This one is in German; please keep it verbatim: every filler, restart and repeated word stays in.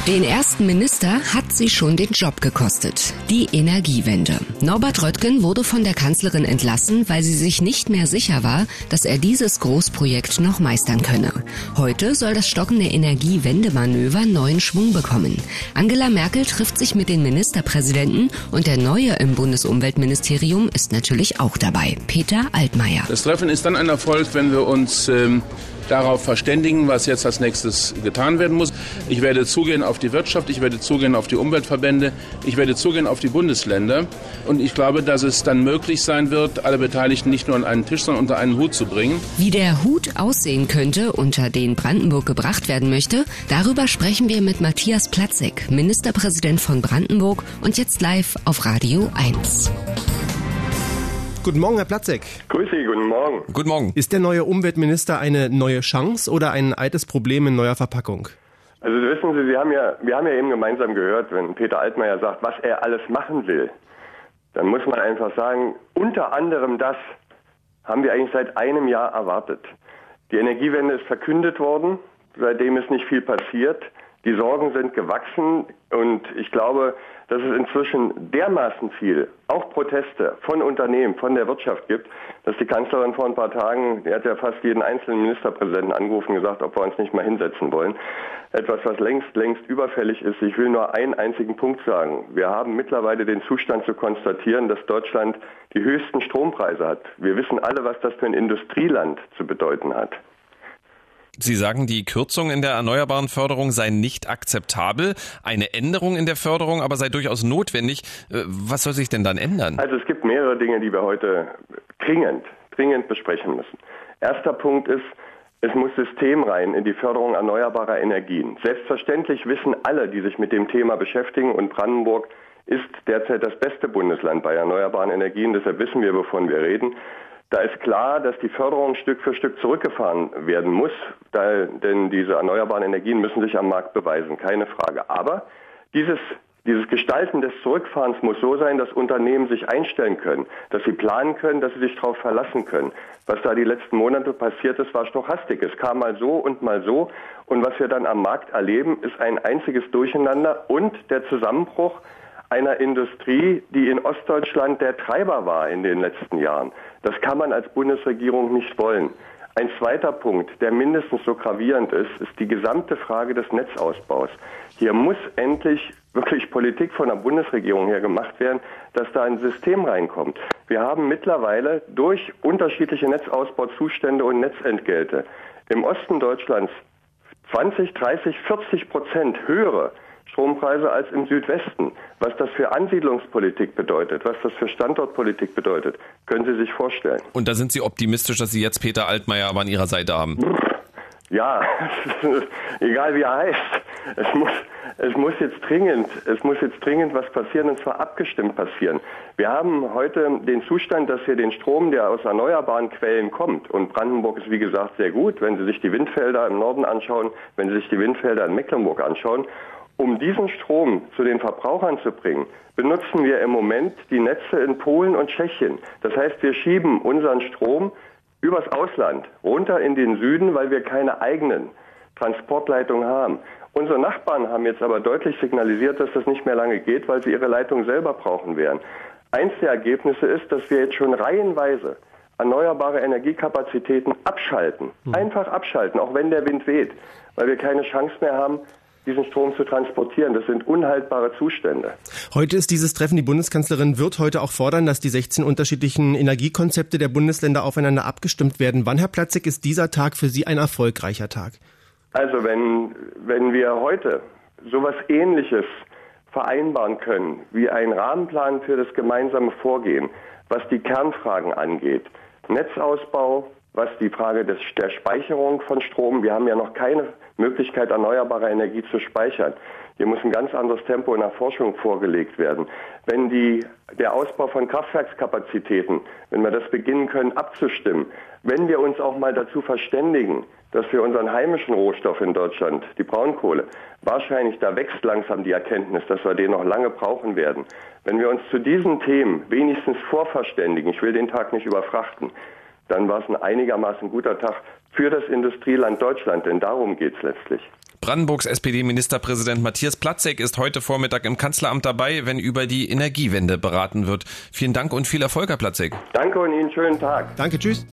Den ersten Minister hat sie schon den Job gekostet. Die Energiewende. Norbert Röttgen wurde von der Kanzlerin entlassen, weil sie sich nicht mehr sicher war, dass er dieses Großprojekt noch meistern könne. Heute soll das stockende Energiewendemanöver neuen Schwung bekommen. Angela Merkel trifft sich mit den Ministerpräsidenten und der Neue im Bundesumweltministerium ist natürlich auch dabei. Peter Altmaier. Das Treffen ist dann ein Erfolg, wenn wir uns ähm, darauf verständigen, was jetzt als nächstes getan werden muss. Ich werde zugehen auf die Wirtschaft, ich werde zugehen auf die Umweltverbände, ich werde zugehen auf die Bundesländer. Und ich glaube, dass es dann möglich sein wird, alle Beteiligten nicht nur an einen Tisch, sondern unter einen Hut zu bringen. Wie der Hut aussehen könnte, unter den Brandenburg gebracht werden möchte, darüber sprechen wir mit Matthias Platzek, Ministerpräsident von Brandenburg und jetzt live auf Radio eins. Guten Morgen, Herr Platzek. Grüß Sie, guten Morgen. Guten Morgen. Ist der neue Umweltminister eine neue Chance oder ein altes Problem in neuer Verpackung? Also wissen Sie, Sie haben ja, wir haben ja eben gemeinsam gehört, wenn Peter Altmaier sagt, was er alles machen will, dann muss man einfach sagen, unter anderem das haben wir eigentlich seit einem Jahr erwartet. Die Energiewende ist verkündet worden, seitdem ist nicht viel passiert. Die Sorgen sind gewachsen und ich glaube, dass es inzwischen dermaßen viel, auch Proteste von Unternehmen, von der Wirtschaft gibt, dass die Kanzlerin vor ein paar Tagen, die hat ja fast jeden einzelnen Ministerpräsidenten angerufen und gesagt, ob wir uns nicht mal hinsetzen wollen. Etwas, was längst, längst überfällig ist. Ich will nur einen einzigen Punkt sagen. Wir haben mittlerweile den Zustand zu konstatieren, dass Deutschland die höchsten Strompreise hat. Wir wissen alle, was das für ein Industrieland zu bedeuten hat. Sie sagen, die Kürzung in der erneuerbaren Förderung sei nicht akzeptabel. Eine Änderung in der Förderung aber sei durchaus notwendig. Was soll sich denn dann ändern? Also es gibt mehrere Dinge, die wir heute dringend, dringend besprechen müssen. Erster Punkt ist, es muss systemrein in die Förderung erneuerbarer Energien. Selbstverständlich wissen alle, die sich mit dem Thema beschäftigen, und Brandenburg ist derzeit das beste Bundesland bei erneuerbaren Energien. Deshalb wissen wir, wovon wir reden. Da ist klar, dass die Förderung Stück für Stück zurückgefahren werden muss, da, denn diese erneuerbaren Energien müssen sich am Markt beweisen, keine Frage. Aber dieses, dieses Gestalten des Zurückfahrens muss so sein, dass Unternehmen sich einstellen können, dass sie planen können, dass sie sich darauf verlassen können. Was da die letzten Monate passiert ist, war Stochastik. Es kam mal so und mal so. Und was wir dann am Markt erleben, ist ein einziges Durcheinander und der Zusammenbruch einer Industrie, die in Ostdeutschland der Treiber war in den letzten Jahren. Das kann man als Bundesregierung nicht wollen. Ein zweiter Punkt, der mindestens so gravierend ist, ist die gesamte Frage des Netzausbaus. Hier muss endlich wirklich Politik von der Bundesregierung her gemacht werden, dass da ein System reinkommt. Wir haben mittlerweile durch unterschiedliche Netzausbauzustände und Netzentgelte im Osten Deutschlands zwanzig, dreißig, vierzig Prozent höhere Strompreise als im Südwesten. Was das für Ansiedlungspolitik bedeutet, was das für Standortpolitik bedeutet, können Sie sich vorstellen. Und da sind Sie optimistisch, dass Sie jetzt Peter Altmaier aber an Ihrer Seite haben? Ja, egal wie er heißt. Es muss, es muss jetzt dringend, es muss jetzt dringend was passieren, und zwar abgestimmt passieren. Wir haben heute den Zustand, dass wir den Strom, der aus erneuerbaren Quellen kommt, und Brandenburg ist wie gesagt sehr gut, wenn Sie sich die Windfelder im Norden anschauen, wenn Sie sich die Windfelder in Mecklenburg anschauen, um diesen Strom zu den Verbrauchern zu bringen, benutzen wir im Moment die Netze in Polen und Tschechien. Das heißt, wir schieben unseren Strom übers Ausland runter in den Süden, weil wir keine eigenen Transportleitungen haben. Unsere Nachbarn haben jetzt aber deutlich signalisiert, dass das nicht mehr lange geht, weil sie ihre Leitung selber brauchen werden. Eins der Ergebnisse ist, dass wir jetzt schon reihenweise erneuerbare Energiekapazitäten abschalten. Einfach abschalten, auch wenn der Wind weht, weil wir keine Chance mehr haben, diesen Strom zu transportieren. Das sind unhaltbare Zustände. Heute ist dieses Treffen. Die Bundeskanzlerin wird heute auch fordern, dass die sechzehn unterschiedlichen Energiekonzepte der Bundesländer aufeinander abgestimmt werden. Wann, Herr Platzek, ist dieser Tag für Sie ein erfolgreicher Tag? Also wenn, wenn wir heute sowas Ähnliches vereinbaren können, wie ein Rahmenplan für das gemeinsame Vorgehen, was die Kernfragen angeht, Netzausbau, was die Frage des, der Speicherung von Strom, wir haben ja noch keine Möglichkeit, erneuerbare Energie zu speichern. Hier muss ein ganz anderes Tempo in der Forschung vorgelegt werden. Wenn die, der Ausbau von Kraftwerkskapazitäten, wenn wir das beginnen können abzustimmen, wenn wir uns auch mal dazu verständigen, dass wir unseren heimischen Rohstoff in Deutschland, die Braunkohle, wahrscheinlich da wächst langsam die Erkenntnis, dass wir den noch lange brauchen werden. Wenn wir uns zu diesen Themen wenigstens vorverständigen, ich will den Tag nicht überfrachten, dann war es ein einigermaßen guter Tag für das Industrieland Deutschland, denn darum geht es letztlich. Brandenburgs S P D-Ministerpräsident Matthias Platzek ist heute Vormittag im Kanzleramt dabei, wenn über die Energiewende beraten wird. Vielen Dank und viel Erfolg, Herr Platzek. Danke und Ihnen schönen Tag. Danke, tschüss.